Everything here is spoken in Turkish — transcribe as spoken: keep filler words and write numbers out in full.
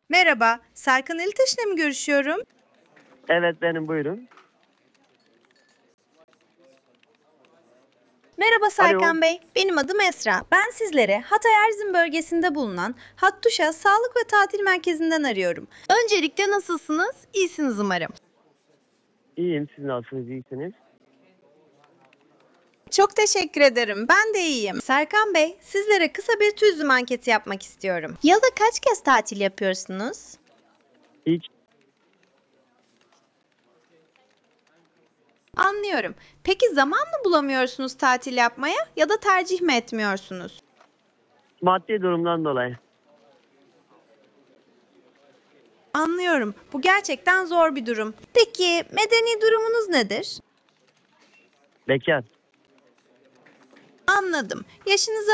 Merhaba, Serkan Elitaş'la mı görüşüyorum? Evet benim buyurun. Merhaba Alo. Serkan Bey, benim adım Esra. Ben sizlere Hatay Erzin bölgesinde bulunan Hattuşa Sağlık ve Tatil Merkezi'nden arıyorum. Öncelikle nasılsınız? İyisiniz umarım. İyiyim. Siz nasılsınız? İyisiniz? Çok teşekkür ederim. Ben de iyiyim. Serkan Bey, sizlere kısa bir turizm anketi yapmak istiyorum. Yılda kaç kez tatil yapıyorsunuz? Hiç Anlıyorum. Peki zaman mı bulamıyorsunuz tatil yapmaya ya da tercih mi etmiyorsunuz? maddi durumdan dolayı. Anlıyorum. Bu gerçekten zor bir durum. Peki medeni durumunuz nedir? Bekar. Anladım. Yaşınızı